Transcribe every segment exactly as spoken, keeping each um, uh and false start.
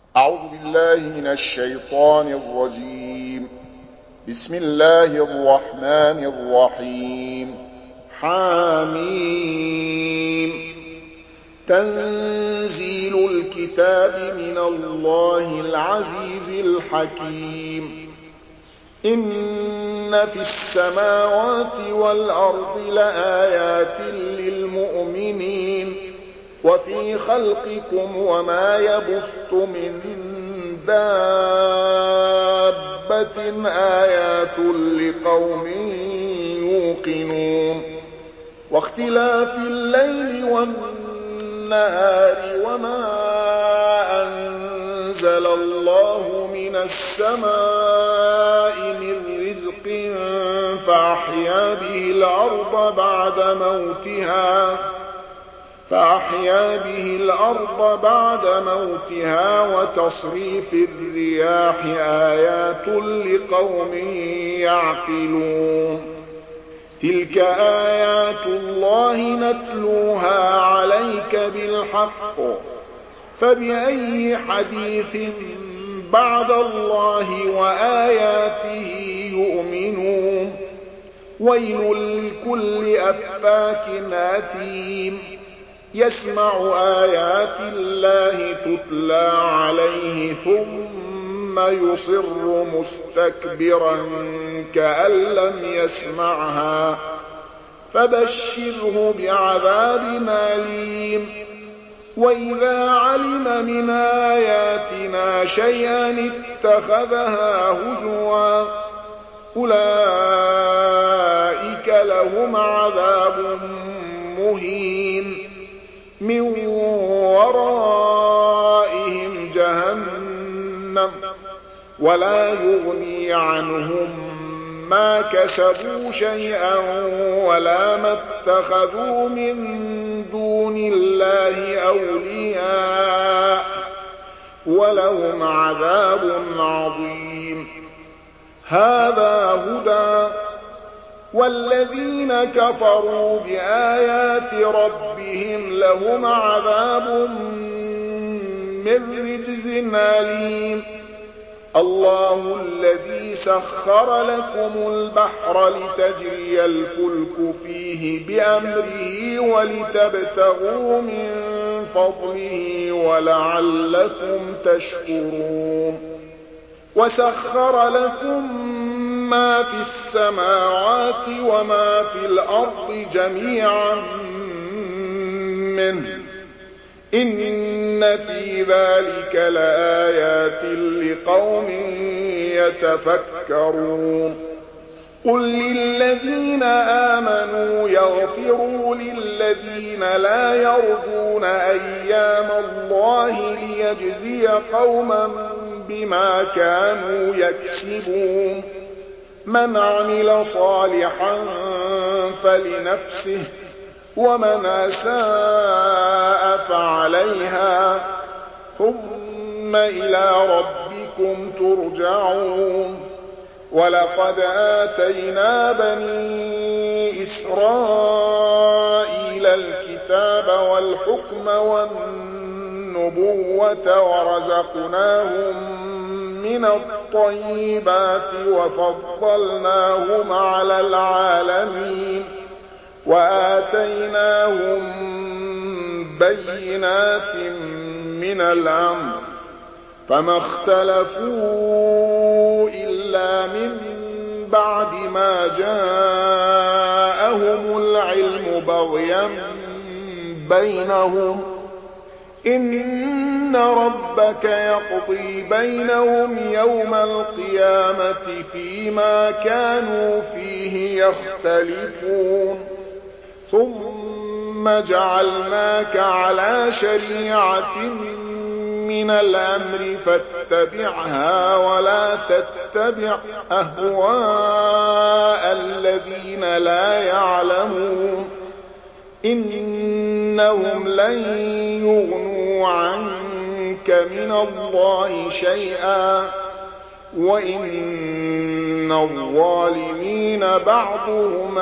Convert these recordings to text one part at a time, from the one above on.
أعوذ بالله من الشيطان الرجيم. بسم الله الرحمن الرحيم. حميم. تنزيل الكتاب من الله العزيز الحكيم. إن في السماوات والأرض لآيات للمؤمنين وفي خلقكم وما يبث من دابة آيات لقوم يوقنون. واختلاف الليل والنهار وما أنزل الله من السماء من رزق فأحيا به الأرض بعد موتها فأحيا به الأرض بعد موتها وتصريف الرياح آيات لقوم يعقلون. تلك آيات الله نتلوها عليك بالحق فبأي حديث بعد الله وآياته يؤمنون. ويل لكل أفاك أثيم يسمع آيات الله تتلى عليه ثم يصر مستكبرا كأن لم يسمعها فبشره بعذاب أليم. وإذا علم من آياتنا شيئا اتخذها هزوا أولئك لهم عذاب مهين من ورائهم جهنم ولا يغني عنهم ما كسبوا شيئا ولا ما اتخذوا من دون الله أولياء ولهم عذاب عظيم. هذا هدى والذين كفروا بآيات ربهم لهم عذاب من رجز أليم. الله الذي سخر لكم البحر لتجري الفلك فيه بأمره ولتبتغوا من فضله ولعلكم تشكرون. وسخر لكم ما في السماوات وما في الأرض جميعا منه إن في ذلك لآيات لقوم يتفكرون. قل للذين آمنوا يغفروا للذين لا يرجون أيام الله ليجزي قوما بما كانوا يكسبون. من عمل صالحا فلنفسه ومن أساء فعليها ثم إلى ربكم ترجعون. ولقد آتينا بني إسرائيل الكتاب والحكم والنبوة ورزقناهم من الطيبات وفضلناهم على العالمين وآتيناهم بينات من الأمر فما اختلفوا إلا من بعد ما جاءهم العلم بغيا بينهم. إن ربك يقضي بينهم يوم القيامة فيما كانوا فيه يختلفون. ثم جعلناك على شريعة من الأمر فاتبعها ولا تتبع أهواء الذين لا يعلمون إنهم لن يغنوا عنك من الله شيئا وإن الظالمين بعضهم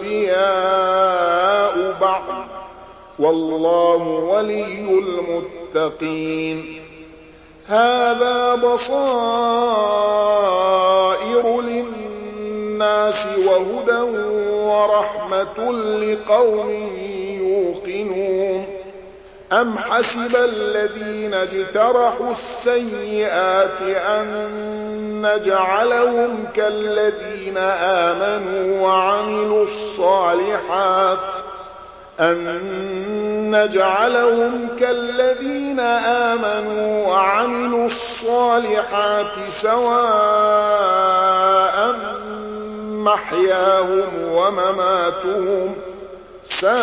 أولياء بعض والله ولي المتقين. هذا بصائر للناس وهدى ورحمة لقوم يوقنون أم حسب الذين اجترحوا السيئات أن نجعلهم كالذين آمنوا وعملوا الصالحات أن نجعلهم كالذين آمنوا وعملوا الصالحات سواء محياهم ومماتهم ساء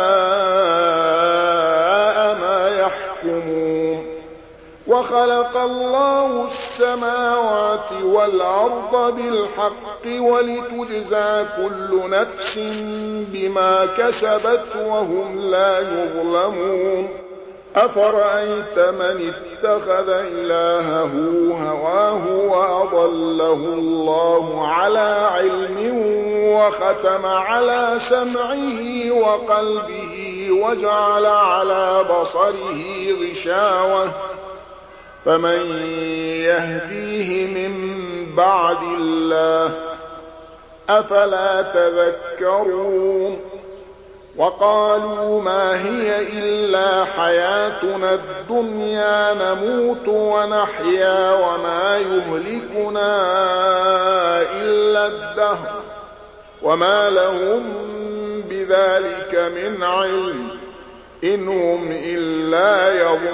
ما يحكمون وخلق الله السماوات والأرض بالحق ولتجزى كل نفس بما كسبت وهم لا يظلمون أفرأيت من اتخذ إلهه هواه وأضله الله على علم وختم على سمعه وقلبه وجعل على بصره غشاوة فمن يهديه من بعد الله أفلا تذكرون وقالوا ما هي إلا حياتنا الدنيا نموت ونحيا وما يهلكنا إلا الدهر وما لهم بذلك من علم إن هم إلا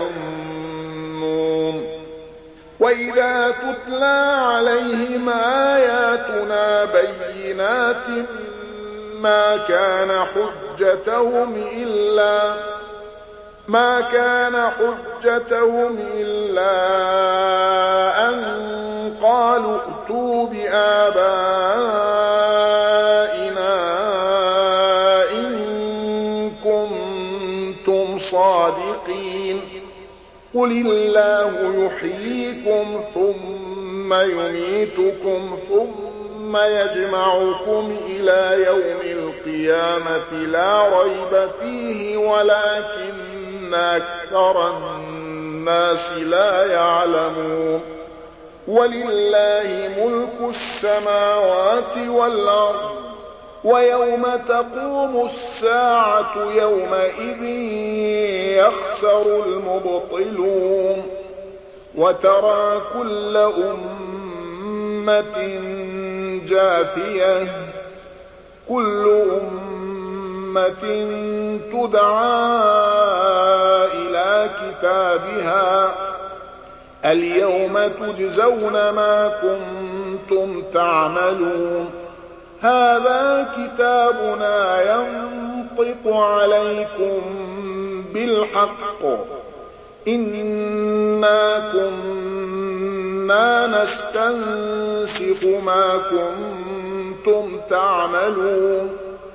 يظنون وإذا تتلى عليهم آياتنا بينات ما كان حجتهم إلا ما كان حجتهم إلا أن قالوا ائتوا بآبائنا إن كنتم صادقين قل الله يحييكم ثم يميتكم ثم يجمعكم إلى يوم القيامة لا ريب فيه ولكن أكثر الناس لا يعلمون ولله ملك السماوات والأرض ويوم تقوم الساعة يومئذ يخسر المبطلون وترى كل أمة جاثية كل أمة تدعى إلى كتابها اليوم تجزون ما كنتم تعملون هذا كتابنا ينطق عليكم بالحق إنا كنا نستنسخ ما كنتم تعملون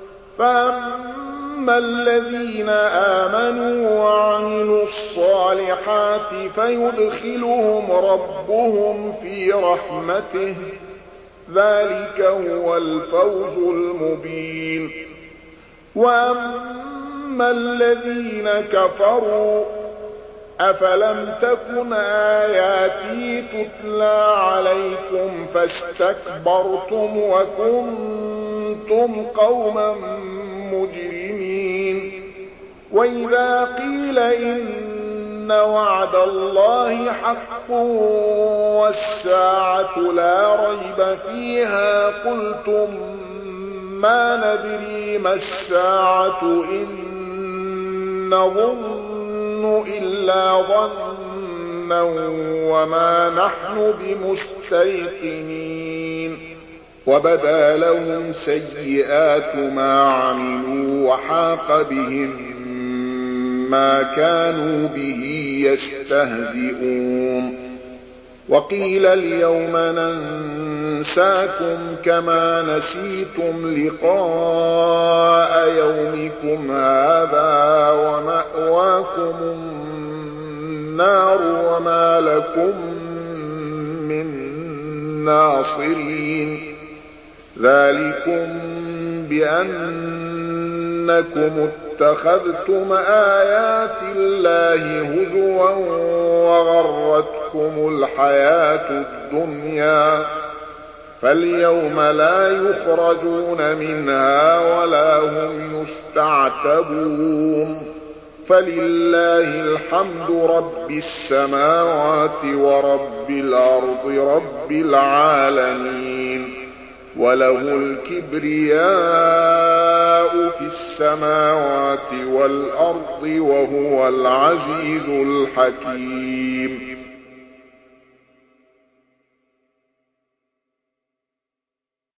فأما الذين آمنوا وعملوا الصالحات فيدخلهم ربهم في رحمته ذلك هو الفوز المبين وأما الذين كفروا أفلم تكن آياتي تتلى عليكم فاستكبرتم وكنتم قوما مجرمين وإذا قيل إن وعد الله حق والساعة لا ريب فيها قلتم ما ندري ما الساعة إن نظن إلا ظنا وما نحن بمستيقنين وبدا لهم سيئات ما عملوا وحاق بهم ما كانوا به يستهزئون وقيل اليوم ننساكم كما نسيتم لقاء يومكم هذا ومأواكم النار وما لكم من ناصرين ذلكم بأنكم اتخذتم آيات الله هزوا وغرتكم الحياة الدنيا فاليوم لا يخرجون منها ولا هم يستعتبون فلله الحمد رب السماوات ورب الأرض رب العالمين وله الكبرياء في السماوات والأرض وهو العزيز الحكيم.